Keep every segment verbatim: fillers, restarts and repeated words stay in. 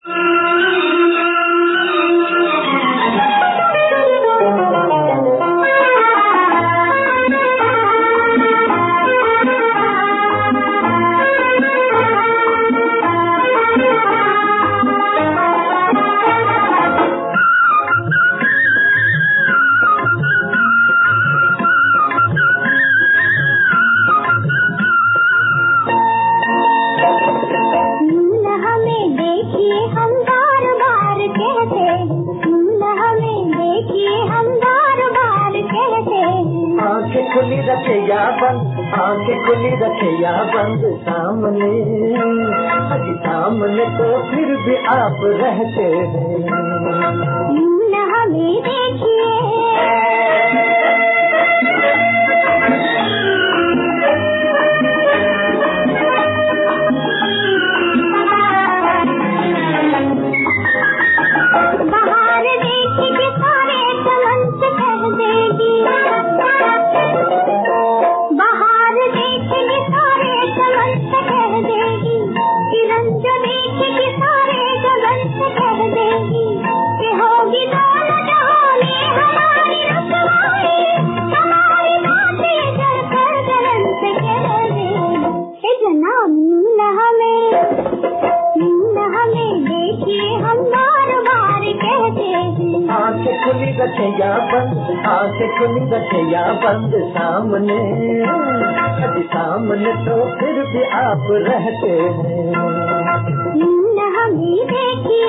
खुली रखे या बंद, आंखें खुली रखे या बंद, सामने अभी सामने तो फिर भी आप रहते हैं। न हमें देखिए बाहर देखिए सारे चमन से कह देगी, बाहर देखेगी सारे गगन से कह देगी, किरण जो देखेगी सारे गगन से कह देगी कि होगी दोनों जहां में हमारी रुसवाई, हमारी बातें जल कर गगन से कह देगी। हे जनाब न हमें, न हमें देखिए हम बार बार कहते हैं। आंखें खुली रखे या बंद, आंखें खुली रखे या बंद, सामने अभी सामने तो फिर भी आप रहते हैं। न हमें देखिए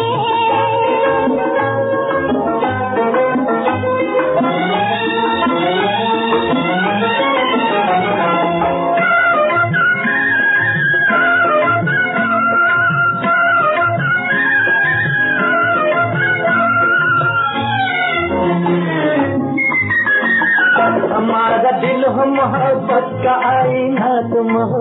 हमारा दिल हो मोहब्बत का आईना तुम हो,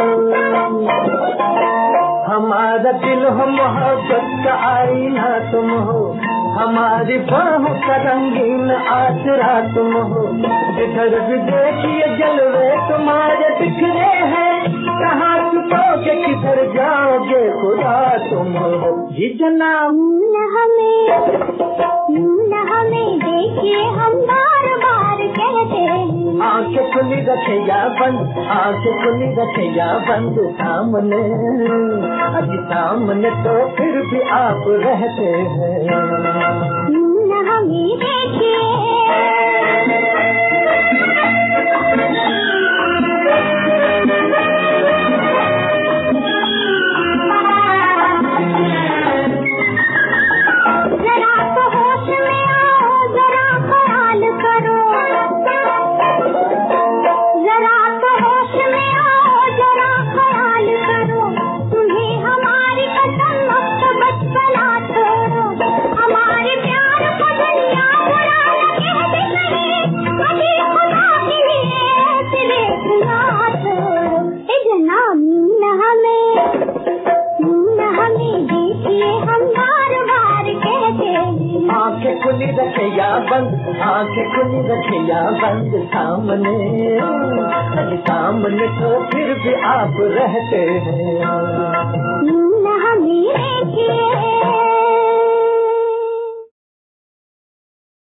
हमारा दिल हो मोहब्बत का आईना तुम हो, हमारी बाहों का रंगीन आसरा तुम हो। इधर भी देखिए जलवे तुम्हारे बिखरे हैं, कहाँ छुपोगे किधर जाओगे खुदा तुम हो। जी जनाब न हमें, न हमें देखिए हम बार बार कहते हैं। आंखें खुली रखे या बंद, आंखें खुली रखे या बंद, सामने अभी सामने तो फिर भी आप रहते हैं। न हमें देखिए जरा तो होश में आओ, जरा ख्याल करो, जरा तो होश में आओ, जरा ख्याल करो, तुम्हें हमारी कसम अब तो बचपना छोड़ो, हमारे प्यार को दुनिया बुरा लगे भी कभी खुदा के लिए तेरे खुदा छोड़ो। हे जनाब न हमें, न हमें देखिए हम बार बार कहते हैं। आंखें खुली रखे या बंद, आंखें खुली रखे या बंद, सामने अभी सामने तो फिर भी आप रहते हैं।